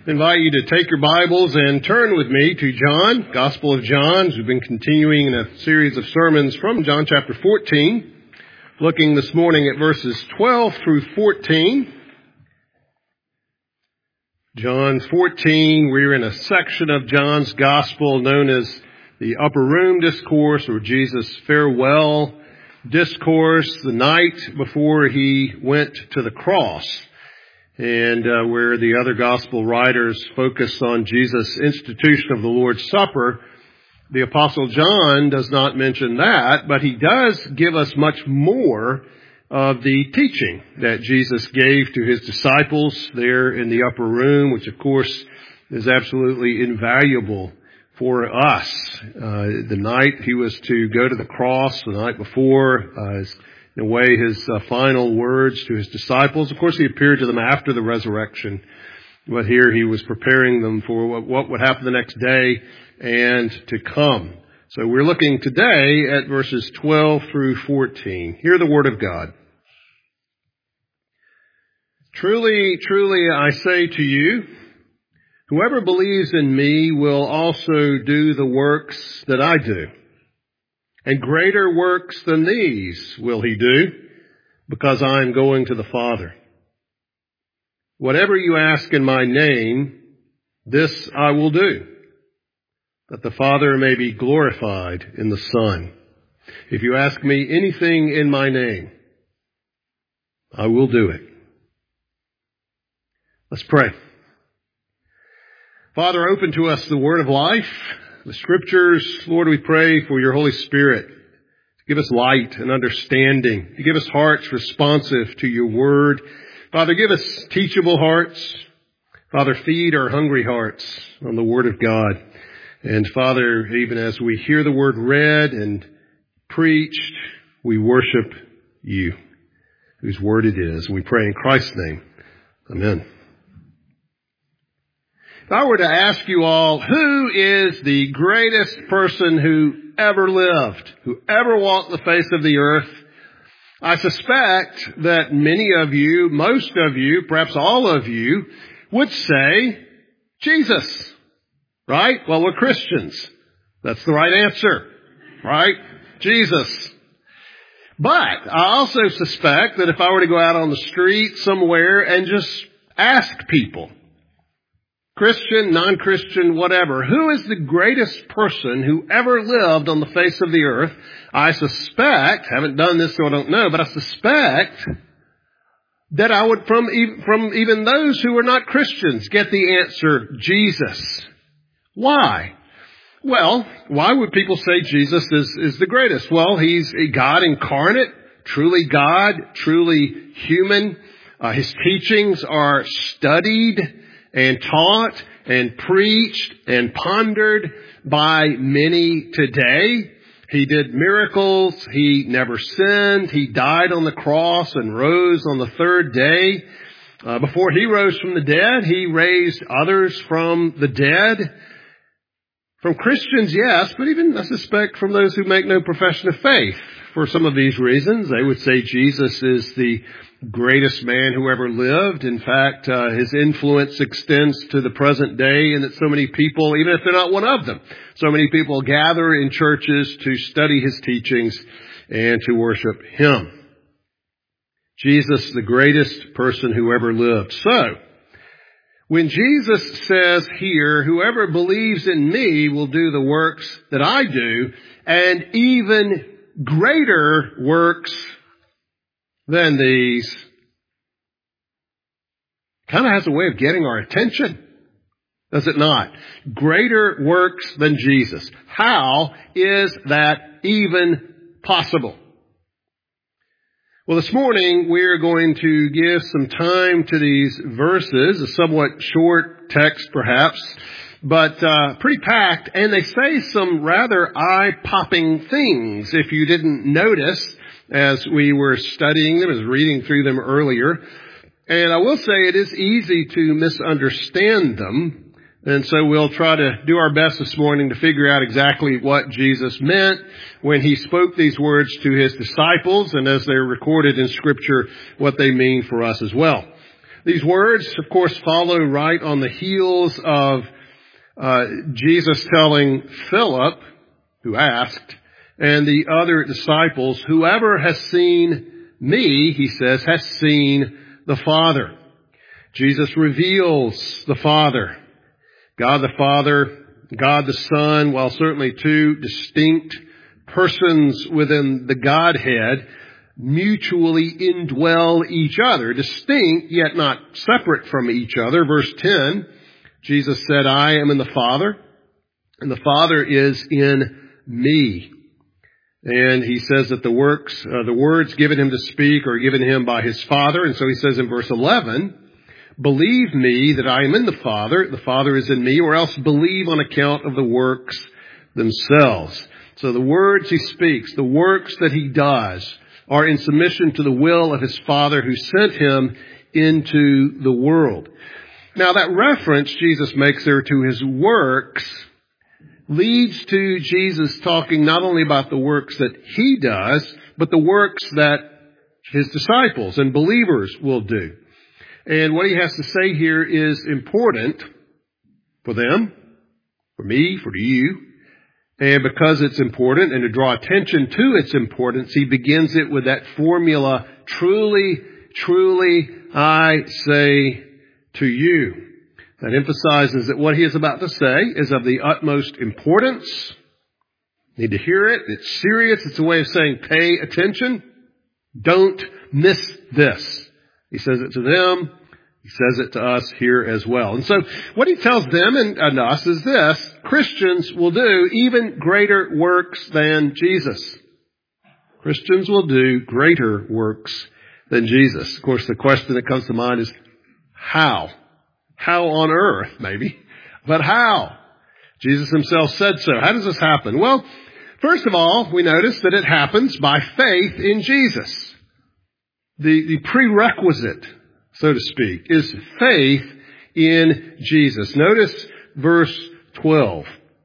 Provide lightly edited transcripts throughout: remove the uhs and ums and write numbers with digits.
invite you to take your Bibles and turn with me to John, Gospel of John. We've been continuing in a series of sermons from John chapter 14, looking this morning at verses 12 through 14. John 14, we're in a section of John's Gospel known as the Upper Room Discourse, or Jesus' farewell discourse, the night before he went to the cross. And where the other gospel writers focus on Jesus' institution of the Lord's Supper, the Apostle John does not mention that, but he does give us much more of the teaching that Jesus gave to his disciples there in the upper room, which of course is absolutely invaluable for us. The night he was to go to the cross, the night before, in a way, his final words to his disciples. Of course, he appeared to them after the resurrection, but here he was preparing them for what would happen the next day and to come. So we're looking today at verses 12 through 14. Hear the word of God. Truly, truly, I say to you, whoever believes in me will also do the works that I do. And greater works than these will he do, because I am going to the Father. Whatever you ask in my name, this I will do, that the Father may be glorified in the Son. If you ask me anything in my name, I will do it. Let's pray. Father, open to us the word of life, the Scriptures. Lord, we pray for your Holy Spirit to give us light and understanding, to give us hearts responsive to your word. Father, give us teachable hearts. Father, feed our hungry hearts on the word of God. And Father, even as we hear the word read and preached, we worship you, whose word it is. And we pray in Christ's name. Amen. If I were to ask you all, who is the greatest person who ever lived, who ever walked the face of the earth, I suspect that many of you, most of you, perhaps all of you, would say Jesus, right? Well, we're Christians. That's the right answer, right? Jesus. But I also suspect that if I were to go out on the street somewhere and just ask people, Christian, non-Christian, whatever, who is the greatest person who ever lived on the face of the earth? I suspect, haven't done this so I don't know, but I suspect that I would, from even those who are not Christians, get the answer, Jesus. Why? Well, why would people say Jesus is the greatest? Well, he's a God incarnate, truly God, truly human. His teachings are studied and taught and preached and pondered by many today. He did miracles. He never sinned. He died on the cross and rose on the third day. Before he rose from the dead, he raised others from the dead. From Christians, yes, but even I suspect from those who make no profession of faith. For some of these reasons, they would say Jesus is the greatest man who ever lived. In fact, his influence extends to the present day, and that so many people, even if they're not one of them, so many people gather in churches to study his teachings and to worship him. Jesus, the greatest person who ever lived. So, when Jesus says here, whoever believes in me will do the works that I do, and even greater works than these, kind of has a way of getting our attention, does it not? Greater works than Jesus. How is that even possible? Well, this morning we're going to give some time to these verses, a somewhat short text perhaps, but pretty packed, and they say some rather eye-popping things if you didn't notice as we were studying them, as reading through them earlier. And I will say it is easy to misunderstand them. And so we'll try to do our best this morning to figure out exactly what Jesus meant when he spoke these words to his disciples, and as they're recorded in Scripture, what they mean for us as well. These words, of course, follow right on the heels of Jesus telling Philip, who asked, and the other disciples, whoever has seen me, he says, has seen the Father. Jesus reveals the Father. God the Father, God the Son, while certainly two distinct persons within the Godhead, mutually indwell each other, distinct yet not separate from each other. Verse 10, Jesus said, I am in the Father, and the Father is in me. And he says that the words given him to speak are given him by his Father. And so he says in verse 11, believe me that I am in the Father is in me, or else believe on account of the works themselves. So the words he speaks, the works that he does, are in submission to the will of his Father who sent him into the world. Now that reference Jesus makes there to his works leads to Jesus talking not only about the works that he does, but the works that his disciples and believers will do. And what he has to say here is important for them, for me, for you. And because it's important, and to draw attention to its importance, he begins it with that formula, truly, truly, I say to you. That emphasizes that what he is about to say is of the utmost importance. You need to hear it. It's serious. It's a way of saying, pay attention. Don't miss this. He says it to them. He says it to us here as well. And so what he tells them and us is this: Christians will do even greater works than Jesus. Christians will do greater works than Jesus. Of course, the question that comes to mind is how? How on earth, maybe? But how? Jesus himself said so. How does this happen? Well, first of all, we notice that it happens by faith in Jesus. The prerequisite, so to speak, is faith in Jesus. Notice verse 12.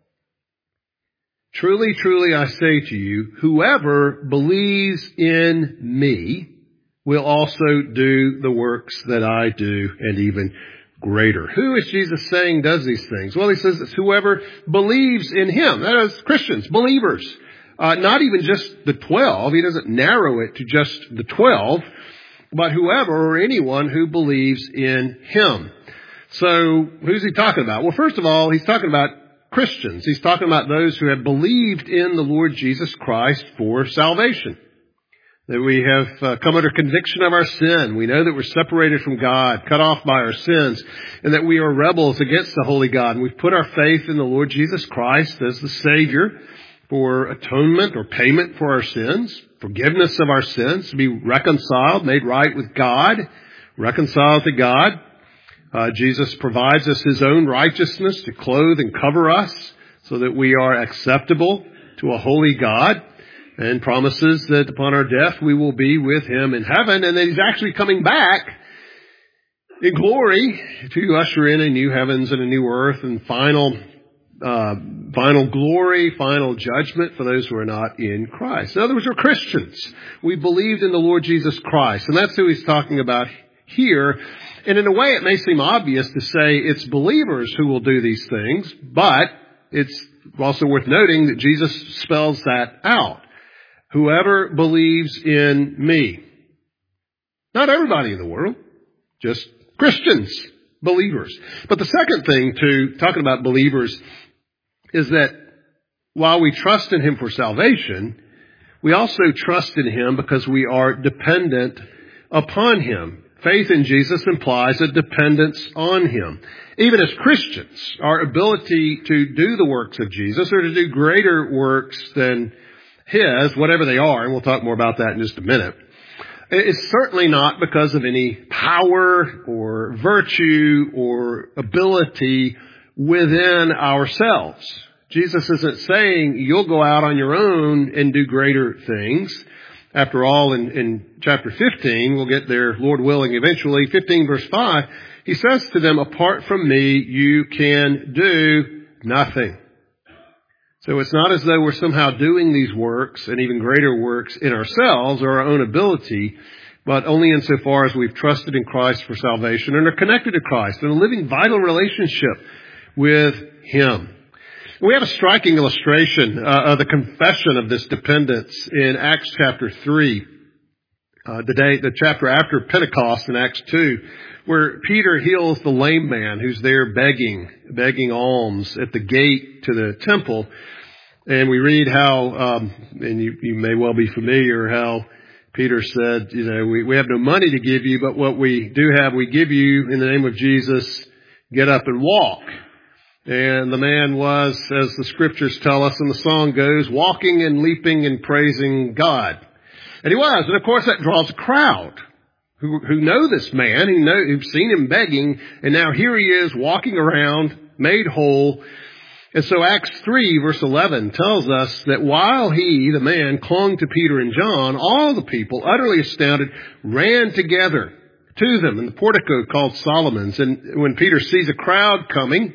Truly, truly, I say to you, whoever believes in me will also do the works that I do, and even greater. Who is Jesus saying does these things? Well, he says it's whoever believes in him. That is Christians, believers. Not even just the 12. He doesn't narrow it to just the 12. But whoever or anyone who believes in him. So who's he talking about? Well, first of all, he's talking about Christians. He's talking about those who have believed in the Lord Jesus Christ for salvation. That we have come under conviction of our sin. We know that we're separated from God, cut off by our sins, and that we are rebels against the holy God. And we've put our faith in the Lord Jesus Christ as the Savior for atonement or payment for our sins, forgiveness of our sins, to be reconciled, made right with God, reconciled to God. Jesus provides us his own righteousness to clothe and cover us so that we are acceptable to a holy God, and promises that upon our death we will be with him in heaven, and that he's actually coming back in glory to usher in a new heavens and a new earth and final glory, final judgment for those who are not in Christ. In other words, we're Christians. We believed in the Lord Jesus Christ, and that's who he's talking about here. And in a way, it may seem obvious to say it's believers who will do these things, but it's also worth noting that Jesus spells that out. Whoever believes in me. Not everybody in the world, just Christians, believers. But the second thing to talking about believers is that while we trust in him for salvation, we also trust in him because we are dependent upon him. Faith in Jesus implies a dependence on him. Even as Christians, our ability to do the works of Jesus or to do greater works than his, whatever they are, and we'll talk more about that in just a minute, is certainly not because of any power or virtue or ability within ourselves. Jesus isn't saying you'll go out on your own and do greater things. After all, in chapter 15, we'll get there, Lord willing, eventually, 15 verse 5, he says to them, apart from me, you can do nothing. So it's not as though we're somehow doing these works and even greater works in ourselves or our own ability, but only insofar as we've trusted in Christ for salvation and are connected to Christ in a living, vital relationship with Him. We have a striking illustration of the confession of this dependence in Acts chapter 3, the chapter after Pentecost in Acts 2, where Peter heals the lame man who's there begging alms at the gate to the temple. And we read how, and you may well be familiar, how Peter said, we have no money to give you, but what we do have, we give you in the name of Jesus, get up and walk. And the man was, as the scriptures tell us and the song goes, walking and leaping and praising God. And he was. And of course that draws a crowd who know this man, who've seen him begging, and now here he is walking around, made whole. And so Acts 3 verse 11 tells us that while he, the man, clung to Peter and John, all the people, utterly astounded, ran together to them in the portico called Solomon's. And when Peter sees a crowd coming,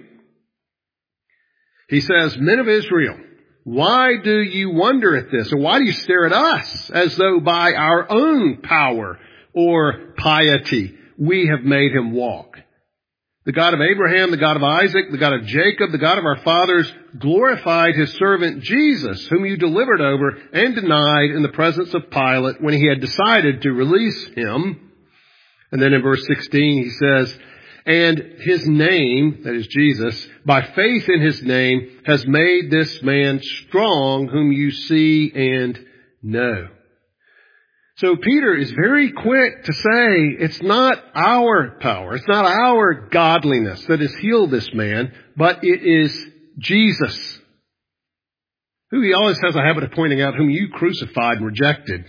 he says, "Men of Israel, why do you wonder at this? Or why do you stare at us as though by our own power or piety we have made him walk? The God of Abraham, the God of Isaac, the God of Jacob, the God of our fathers glorified his servant Jesus, whom you delivered over and denied in the presence of Pilate when he had decided to release him." And then in verse 16 he says, "And his name," that is Jesus, "by faith in his name has made this man strong whom you see and know." So Peter is very quick to say it's not our power, it's not our godliness that has healed this man, but it is Jesus, who he always has a habit of pointing out, whom you crucified and rejected.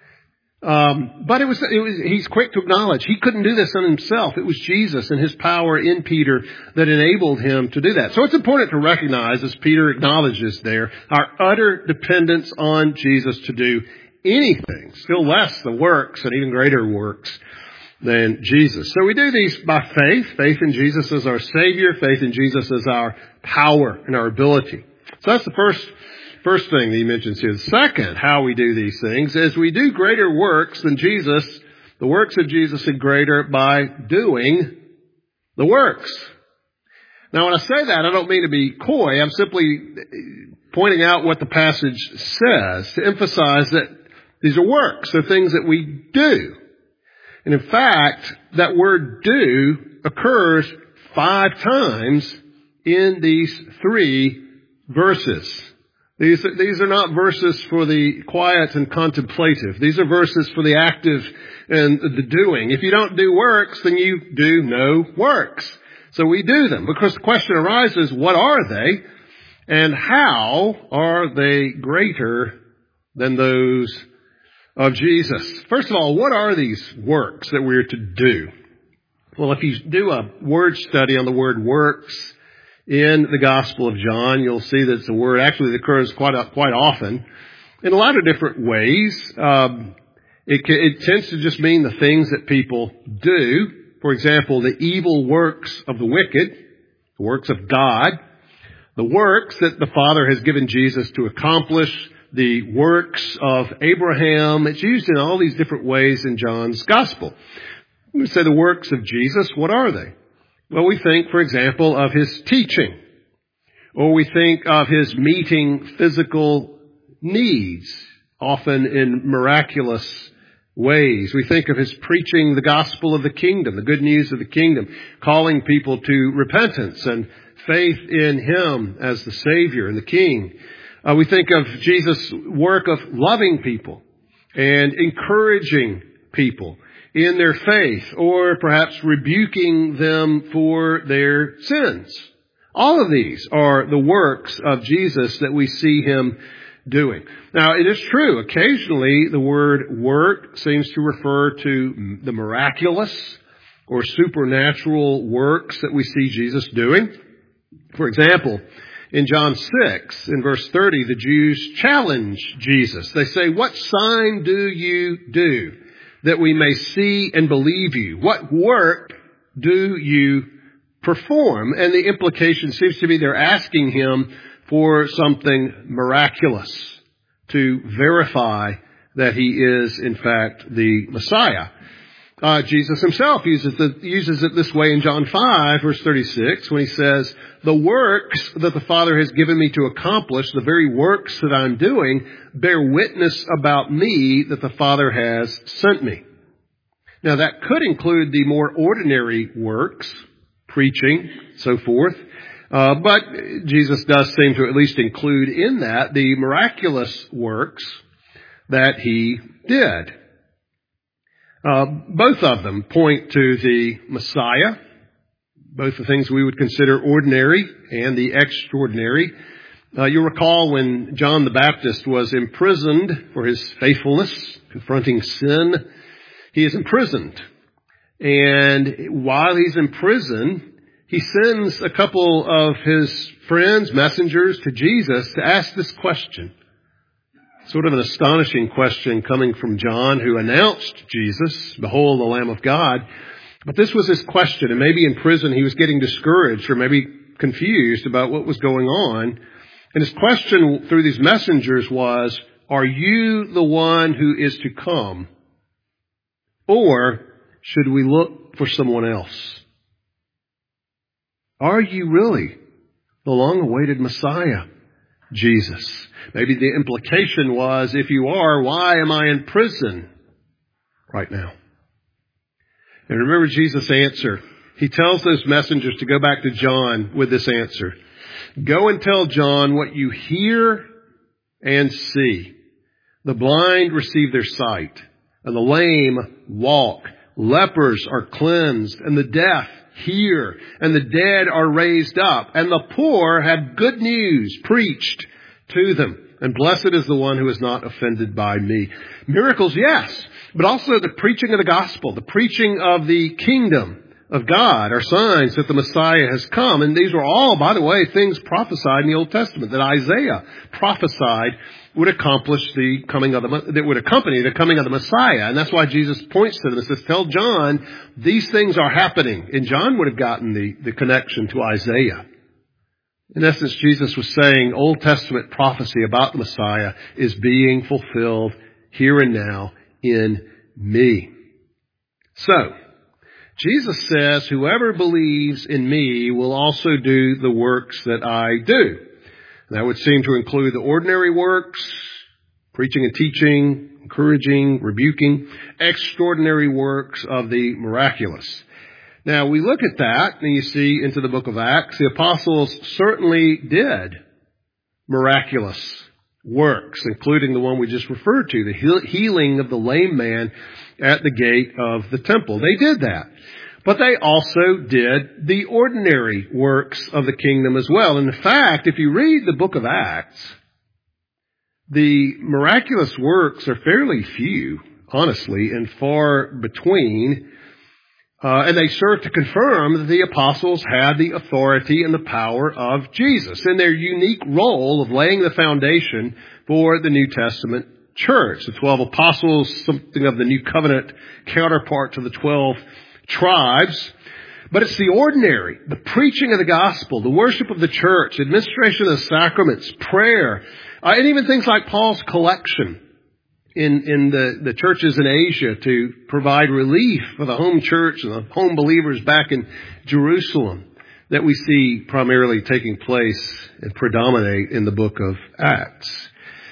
But he's quick to acknowledge he couldn't do this on himself. It was Jesus and his power in Peter that enabled him to do that. So it's important to recognize, as Peter acknowledges there, our utter dependence on Jesus to do anything, still less the works and even greater works than Jesus. So we do these by faith in Jesus as our Savior, faith in Jesus as our power and our ability. So that's the first thing that he mentions here. The second, how we do these things, is we do greater works than Jesus, the works of Jesus are greater by doing the works. Now when I say that, I don't mean to be coy. I'm simply pointing out what the passage says to emphasize that these are works. They're things that we do. And in fact, that word do occurs 5 times in these 3 verses. These are not verses for the quiet and contemplative. These are verses for the active and the doing. If you don't do works, then you do no works. So we do them, because the question arises, what are they? And how are they greater than those of Jesus? First of all, what are these works that we're to do? Well, if you do a word study on the word works in the Gospel of John, you'll see that it's a word actually that occurs quite often in a lot of different ways. It tends to just mean the things that people do. For example, the evil works of the wicked, the works of God, the works that the Father has given Jesus to accomplish, the works of Abraham. It's used in all these different ways in John's Gospel. We say the works of Jesus, what are they? Well, we think, for example, of his teaching, or we think of his meeting physical needs, often in miraculous ways. We think of his preaching the gospel of the kingdom, the good news of the kingdom, calling people to repentance and faith in him as the Savior and the King. We think of Jesus' work of loving people and encouraging people in their faith, or perhaps rebuking them for their sins. All of these are the works of Jesus that we see him doing. Now, it is true, occasionally the word work seems to refer to the miraculous or supernatural works that we see Jesus doing. For example, in John 6, in verse 30, the Jews challenge Jesus. They say, "What sign do you do that we may see and believe you? What work do you perform?" And the implication seems to be they're asking him for something miraculous to verify that he is, in fact, the Messiah. Jesus himself uses it this way in John 5, verse 36, when he says, "The works that the Father has given me to accomplish, the very works that I'm doing, bear witness about me that the Father has sent me." Now, that could include the more ordinary works, preaching, so forth. But Jesus does seem to at least include in that the miraculous works that he did. Both of them point to the Messiah, both the things we would consider ordinary and the extraordinary. You'll recall when John the Baptist was imprisoned for his faithfulness, confronting sin, he is imprisoned. And while he's in prison, he sends a couple of his friends, messengers, to Jesus to ask this question. Sort of an astonishing question coming from John, who announced Jesus, "Behold, the Lamb of God." But this was his question, and maybe in prison he was getting discouraged or maybe confused about what was going on. And his question through these messengers was, "Are you the one who is to come? Or should we look for someone else?" Are you really the long-awaited Messiah, Jesus? Maybe the implication was, if you are, why am I in prison right now? And remember Jesus' answer. He tells those messengers to go back to John with this answer. "Go and tell John what you hear and see. The blind receive their sight, and the lame walk. Lepers are cleansed, and the deaf hear, and the dead are raised up, and the poor have good news preached to them. And blessed is the one who is not offended by me." Miracles, yes, but also the preaching of the gospel, the preaching of the kingdom of God are signs that the Messiah has come. And these are all, by the way, things prophesied in the Old Testament that Isaiah prophesied would accomplish that would accompany the coming of the Messiah. And that's why Jesus points to them and says, "Tell John these things are happening." And John would have gotten the connection to Isaiah. In essence, Jesus was saying Old Testament prophecy about the Messiah is being fulfilled here and now in me. So, Jesus says, "Whoever believes in me will also do the works that I do." That would seem to include the ordinary works, preaching and teaching, encouraging, rebuking, extraordinary works of the miraculous. Now, we look at that, and you see into the book of Acts, the apostles certainly did miraculous works, including the one we just referred to, the healing of the lame man at the gate of the temple. They did that. But they also did the ordinary works of the kingdom as well. And in fact, if you read the book of Acts, the miraculous works are fairly few, honestly, and far between. And they serve to confirm that the apostles had the authority and the power of Jesus in their unique role of laying the foundation for the New Testament church. The 12 apostles, something of the New Covenant counterpart to the 12 tribes. But it's the ordinary, the preaching of the gospel, the worship of the church, administration of the sacraments, prayer, and even things like Paul's collection in the churches in Asia to provide relief for the home church and the home believers back in Jerusalem that we see primarily taking place and predominate in the book of Acts.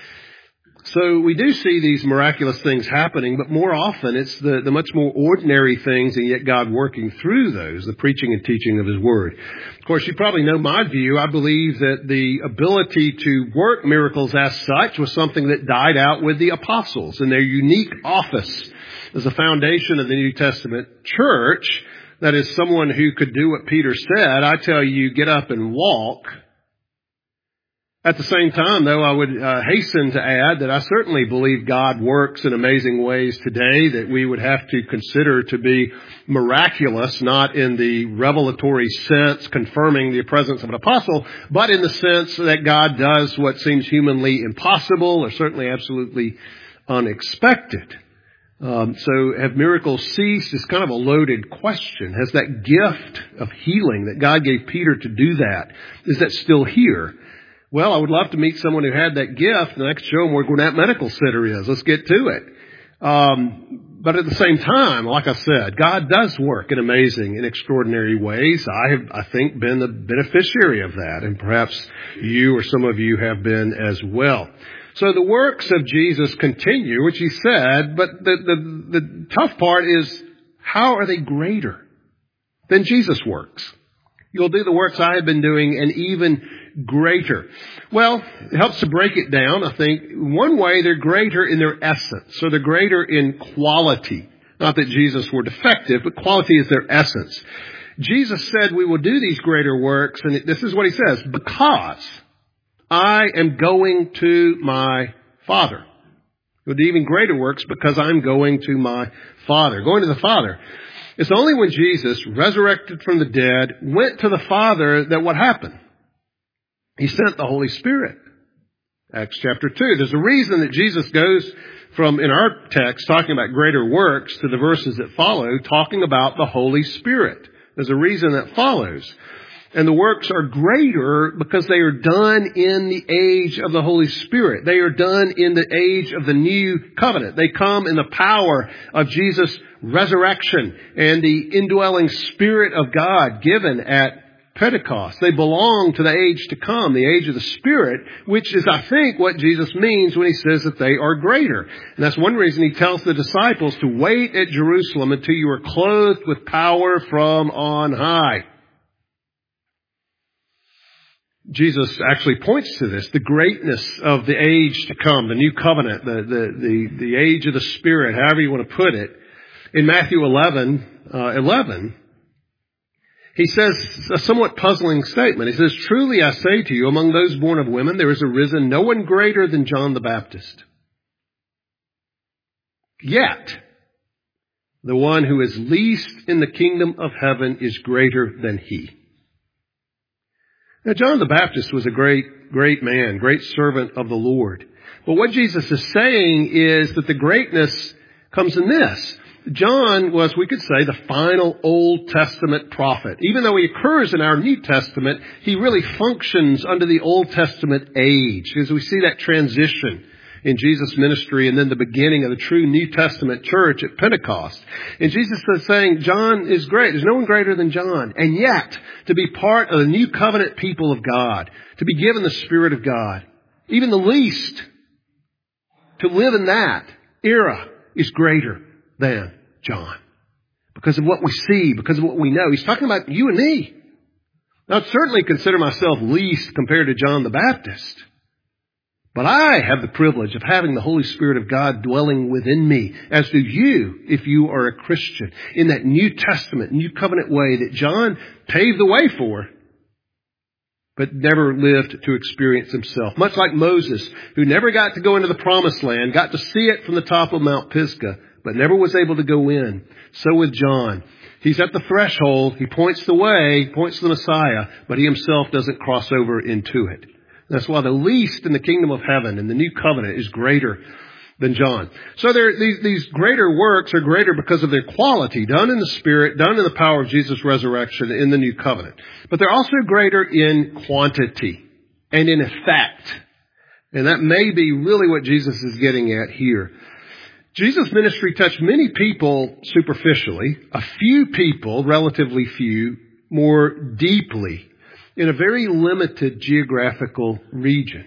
So we do see these miraculous things happening, but more often it's the much more ordinary things, and yet God working through those, the preaching and teaching of His Word. Of course, you probably know my view. I believe that the ability to work miracles as such was something that died out with the apostles in their unique office as a foundation of the New Testament church. That is, someone who could do what Peter said, "I tell you, get up and walk." At the same time, though, I would hasten to add that I certainly believe God works in amazing ways today that we would have to consider to be miraculous, not in the revelatory sense, confirming the presence of an apostle, but in the sense that God does what seems humanly impossible or certainly absolutely unexpected. So have miracles ceased is kind of a loaded question. Has that gift of healing that God gave Peter to do that, is that still here? Well, I would love to meet someone who had that gift, and I could show them where Gwinnett Medical Center is. Let's get to it. But at the same time, like I said, God does work in amazing and extraordinary ways. I have, I think, been the beneficiary of that, and perhaps you or some of you have been as well. So the works of Jesus continue, which he said, but the tough part is, how are they greater than Jesus' works? You'll do the works I have been doing and even greater. Well, it helps to break it down, I think. One way, they're greater in their essence. So they're greater in quality. Not that Jesus were defective, but quality is their essence. Jesus said we will do these greater works, and this is what he says, because I am going to my Father. We'll do even greater works because I'm going to my Father. Going to the Father. It's only when Jesus, resurrected from the dead, went to the Father that what happened? He sent the Holy Spirit. Acts chapter 2. There's a reason that Jesus goes from, in our text, talking about greater works to the verses that follow, talking about the Holy Spirit. There's a reason that follows. And the works are greater because they are done in the age of the Holy Spirit. They are done in the age of the new covenant. They come in the power of Jesus' resurrection and the indwelling Spirit of God given at Pentecost. They belong to the age to come, the age of the Spirit, which is, I think, what Jesus means when he says that they are greater. And that's one reason he tells the disciples to wait at Jerusalem until you are clothed with power from on high. Jesus actually points to this, the greatness of the age to come, the new covenant, the age of the Spirit, however you want to put it. In Matthew 11, he says a somewhat puzzling statement. He says, truly I say to you, among those born of women, there is arisen no one greater than John the Baptist. Yet, the one who is least in the kingdom of heaven is greater than he. Now, John the Baptist was a great man, great servant of the Lord. But what Jesus is saying is that the greatness comes in this. John was, we could say, the final Old Testament prophet. Even though he occurs in our New Testament, he really functions under the Old Testament age, as we see that transition in Jesus' ministry and then the beginning of the true New Testament church at Pentecost. And Jesus is saying, John is great. There's no one greater than John. And yet, to be part of the new covenant people of God, to be given the Spirit of God, even the least, to live in that era is greater than John. Because of what we see, because of what we know. He's talking about you and me. Now, I'd certainly consider myself least compared to John the Baptist. But I have the privilege of having the Holy Spirit of God dwelling within me, as do you if you are a Christian, in that New Testament, New Covenant way that John paved the way for, but never lived to experience himself. Much like Moses, who never got to go into the Promised Land, got to see it from the top of Mount Pisgah, but never was able to go in. So with John. He's at the threshold, he points the way, points to the Messiah, but he himself doesn't cross over into it. That's why the least in the kingdom of heaven in the new covenant is greater than John. So these greater works are greater because of their quality, done in the Spirit, done in the power of Jesus' resurrection in the new covenant. But they're also greater in quantity and in effect. And that may be really what Jesus is getting at here. Jesus' ministry touched many people superficially, a few people, relatively few, more deeply, in a very limited geographical region.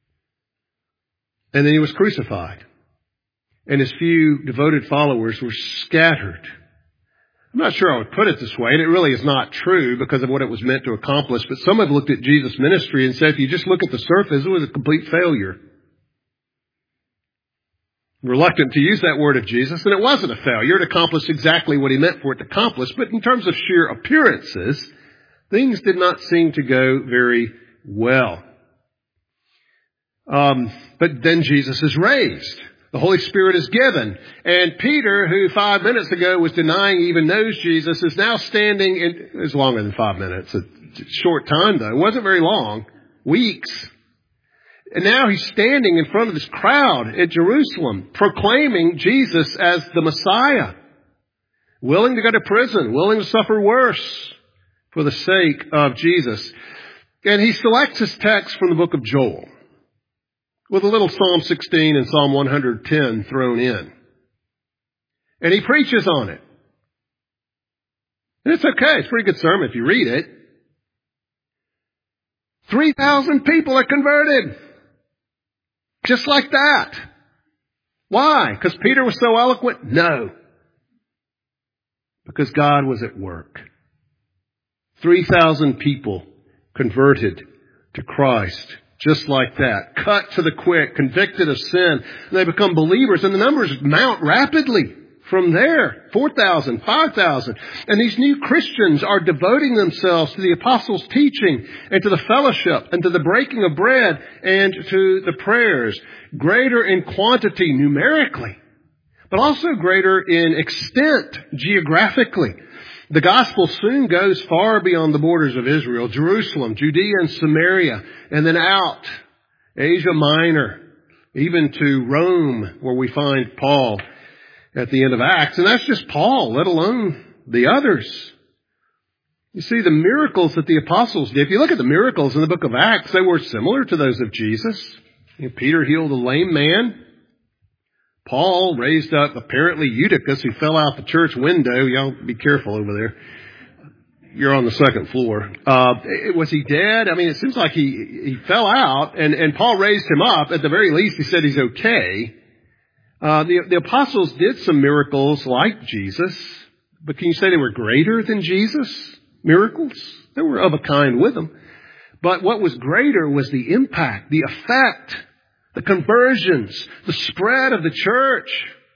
And then he was crucified. And his few devoted followers were scattered. I'm not sure I would put it this way, and it really is not true because of what it was meant to accomplish, but some have looked at Jesus' ministry and said, if you just look at the surface, it was a complete failure. I'm reluctant to use that word of Jesus, and it wasn't a failure. It accomplished exactly what he meant for it to accomplish, but in terms of sheer appearances, things did not seem to go very well. But then Jesus is raised. The Holy Spirit is given. And Peter, who 5 minutes ago was denying he even knows Jesus, is now standing in, it's longer than 5 minutes, a short time though. It wasn't very long. Weeks. And now he's standing in front of this crowd at Jerusalem, proclaiming Jesus as the Messiah. Willing to go to prison, willing to suffer worse for the sake of Jesus. And he selects his text from the book of Joel, with a little Psalm 16 and Psalm 110 thrown in. And he preaches on it. And it's okay. It's a pretty good sermon if you read it. 3,000 people are converted. Just like that. Why? Because Peter was so eloquent? No. Because God was at work. 3,000 people converted to Christ. Just like that. Cut to the quick. Convicted of sin. And they become believers. And the numbers mount rapidly. From there, 4,000, 5,000. And these new Christians are devoting themselves to the apostles' teaching and to the fellowship and to the breaking of bread and to the prayers. Greater in quantity numerically, but also greater in extent geographically. The gospel soon goes far beyond the borders of Israel, Jerusalem, Judea and Samaria, and then out, Asia Minor, even to Rome, where we find Paul at the end of Acts. And that's just Paul, let alone the others. You see, the miracles that the apostles did, if you look at the miracles in the book of Acts, they were similar to those of Jesus. Peter healed a lame man. Paul raised up apparently Eutychus, who fell out the church window. Y'all be careful over there. You're on the second floor. Was he dead? I mean, it seems like he fell out, and Paul raised him up. At the very least, he said he's okay. The apostles did some miracles like Jesus, but can you say they were greater than Jesus' miracles? They were of a kind with them. But what was greater was the impact, the effect, the conversions, the spread of the church,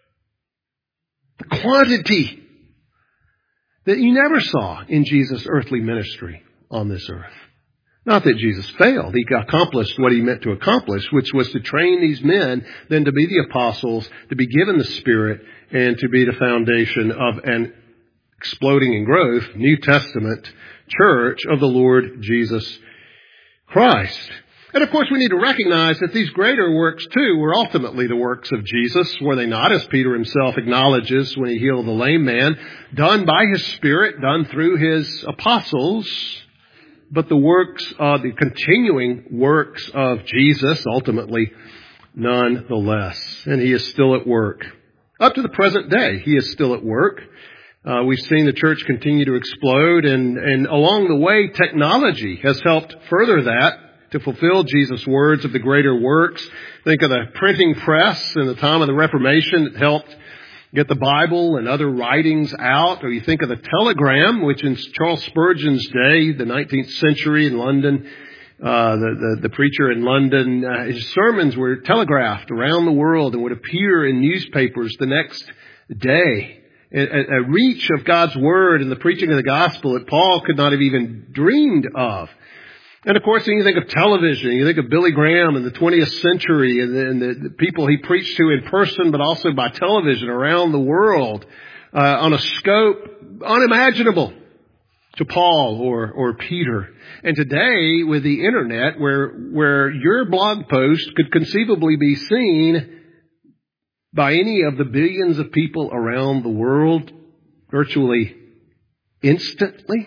the quantity that you never saw in Jesus' earthly ministry on this earth. Not that Jesus failed. He accomplished what he meant to accomplish, which was to train these men, then to be the apostles, to be given the Spirit, and to be the foundation of an exploding in growth New Testament church of the Lord Jesus Christ. And of course we need to recognize that these greater works too were ultimately the works of Jesus, were they not, as Peter himself acknowledges when he healed the lame man, done by his Spirit, done through his apostles, but the works, the continuing works of Jesus ultimately nonetheless. And he is still at work. Up to the present day, he is still at work. We've seen the church continue to explode, and along the way, technology has helped further that to fulfill Jesus' words of the greater works. Think of the printing press in the time of the Reformation that helped get the Bible and other writings out. Or you think of the telegram, which in Charles Spurgeon's day, the 19th century in London, the preacher in London, his sermons were telegraphed around the world and would appear in newspapers the next day. A reach of God's Word and the preaching of the gospel that Paul could not have even dreamed of. And of course, when you think of television, you think of Billy Graham in the 20th century and the people he preached to in person, but also by television around the world, on a scope unimaginable to Paul or Peter. And today, with the internet, where your blog post could conceivably be seen by any of the billions of people around the world virtually instantly.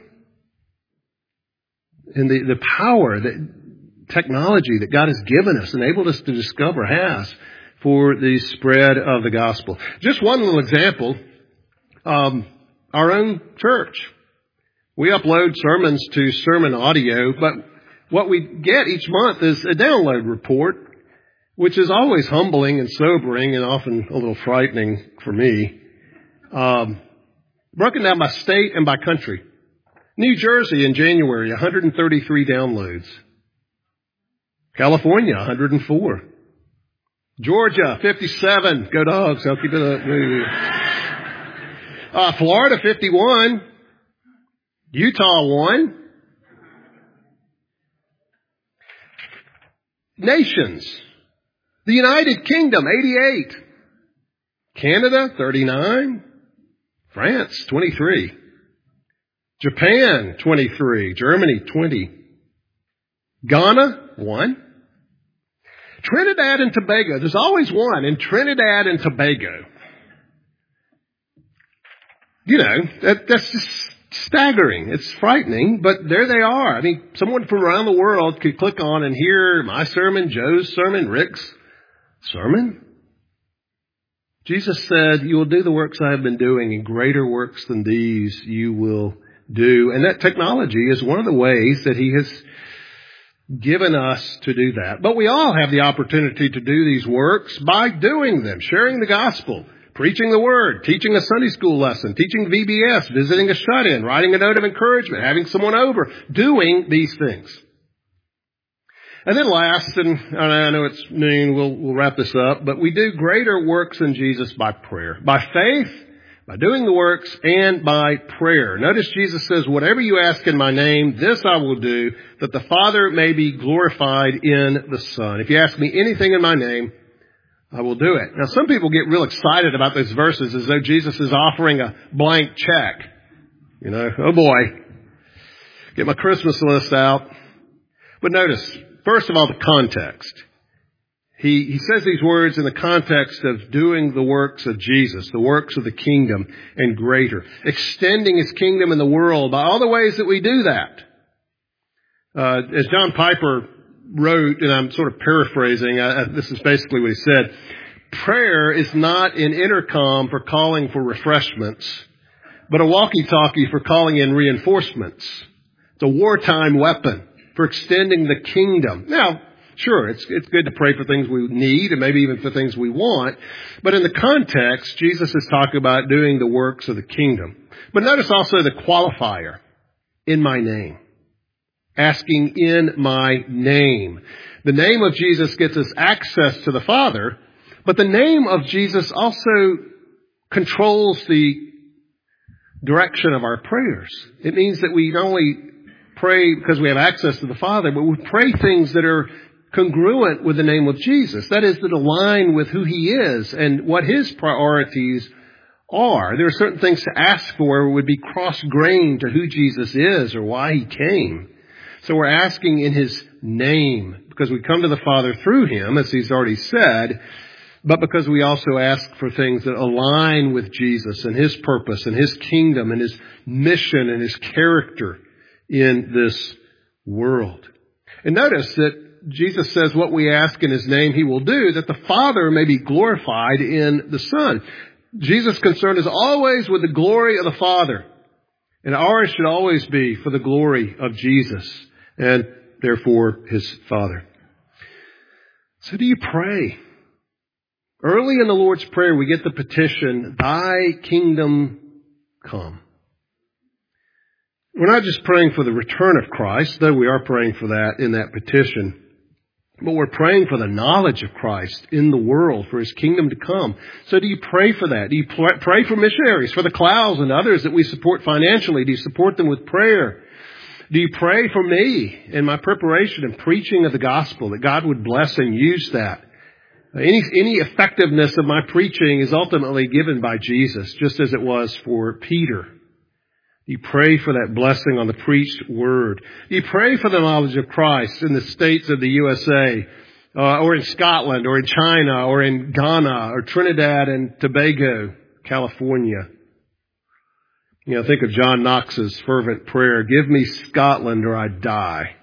And the power that technology that God has given us, enabled us to discover, has for the spread of the gospel. Just one little example, our own church. We upload sermons to Sermon Audio, but what we get each month is a download report, which is always humbling and sobering and often a little frightening for me. Broken down by state and by country. New Jersey in January, 133 downloads. California, 104. Georgia, 57. Go Dogs. I'll keep it up. Florida, 51. Utah, 1. Nations. The United Kingdom, 88. Canada, 39. France, 23. Japan, 23. Germany, 20. Ghana, 1. Trinidad and Tobago. There's always one in Trinidad and Tobago. You know, that's just staggering. It's frightening, but there they are. I mean, someone from around the world could click on and hear my sermon, Joe's sermon, Rick's sermon. Jesus said, you will do the works I have been doing, and greater works than these you will do. And that technology is one of the ways that he has given us to do that. But we all have the opportunity to do these works by doing them, sharing the gospel, preaching the word, teaching a Sunday school lesson, teaching VBS, visiting a shut-in, writing a note of encouragement, having someone over, doing these things. And then last, and I know it's noon, we'll wrap this up, but we do greater works than Jesus by prayer, by faith, by doing the works, and by prayer. Notice Jesus says, whatever you ask in my name, this I will do, that the Father may be glorified in the Son. If you ask me anything in my name, I will do it. Now, some people get real excited about those verses as though Jesus is offering a blank check. You know, oh boy, get my Christmas list out. But notice, first of all, the context. He says these words in the context of doing the works of Jesus, the works of the kingdom, and greater. Extending his kingdom in the world by all the ways that we do that. As John Piper wrote, and I'm sort of paraphrasing, this is basically what he said, prayer is not an intercom for calling for refreshments, but a walkie-talkie for calling in reinforcements. It's a wartime weapon for extending the kingdom. Now, sure, it's good to pray for things we need and maybe even for things we want. But in the context, Jesus is talking about doing the works of the kingdom. But notice also the qualifier, in my name. Asking in my name. The name of Jesus gets us access to the Father, but the name of Jesus also controls the direction of our prayers. It means that we not only pray because we have access to the Father, but we pray things that are congruent with the name of Jesus. That is, that align with who he is and what his priorities are. There are certain things to ask for would be cross-grained to who Jesus is or why he came. So we're asking in his name because we come to the Father through him, as he's already said, but because we also ask for things that align with Jesus and his purpose and his kingdom and his mission and his character in this world. And notice that Jesus says what we ask in his name he will do, that the Father may be glorified in the Son. Jesus' concern is always with the glory of the Father. And ours should always be for the glory of Jesus and therefore his Father. So do you pray? Early in the Lord's Prayer we get the petition, thy kingdom come. We're not just praying for the return of Christ, though we are praying for that in that petition, but we're praying for the knowledge of Christ in the world, for his kingdom to come. So do you pray for that? Do you pray for missionaries, for the Clouds and others that we support financially? Do you support them with prayer? Do you pray for me in my preparation and preaching of the gospel, that God would bless and use that? Any effectiveness of my preaching is ultimately given by Jesus, just as it was for Peter. You pray for that blessing on the preached word. You pray for the knowledge of Christ in the states of the USA, or in Scotland, or in China, or in Ghana, or Trinidad and Tobago, California. You know, think of John Knox's fervent prayer, give me Scotland or I die.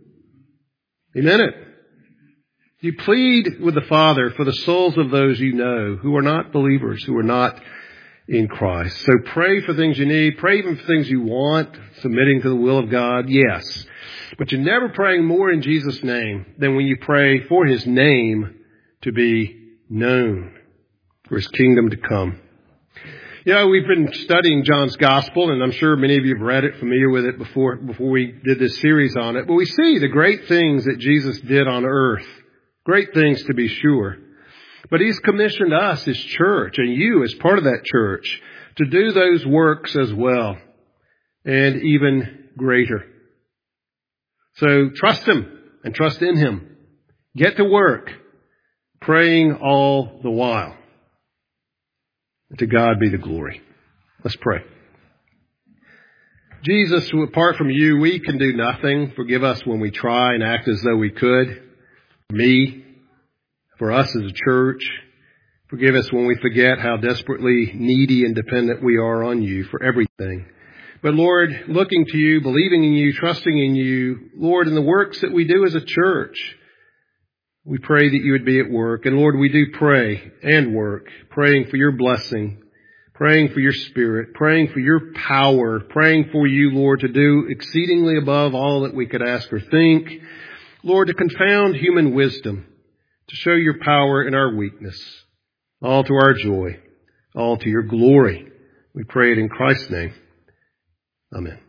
Amen it. You plead with the Father for the souls of those you know who are not believers, who are not in Christ. So pray for things you need. Pray even for things you want, submitting to the will of God. Yes. But you're never praying more in Jesus' name than when you pray for his name to be known, for his kingdom to come. You know, we've been studying John's Gospel, and I'm sure many of you have read it, familiar with it before we did this series on it. But we see the great things that Jesus did on earth. Great things to be sure. But he's commissioned us, his church, and you as part of that church, to do those works as well, and even greater. So trust him and trust in him. Get to work, praying all the while. To God be the glory. Let's pray. Jesus, apart from you, we can do nothing. Forgive us when we try and act as though we could. Me, for us as a church. Forgive us when we forget how desperately needy and dependent we are on you for everything. But Lord, looking to you, believing in you, trusting in you, Lord, in the works that we do as a church, we pray that you would be at work. And Lord, we do pray and work, praying for your blessing, praying for your Spirit, praying for your power, praying for you, Lord, to do exceedingly above all that we could ask or think. Lord, to confound human wisdom, to show your power in our weakness, all to our joy, all to your glory. We pray it in Christ's name. Amen.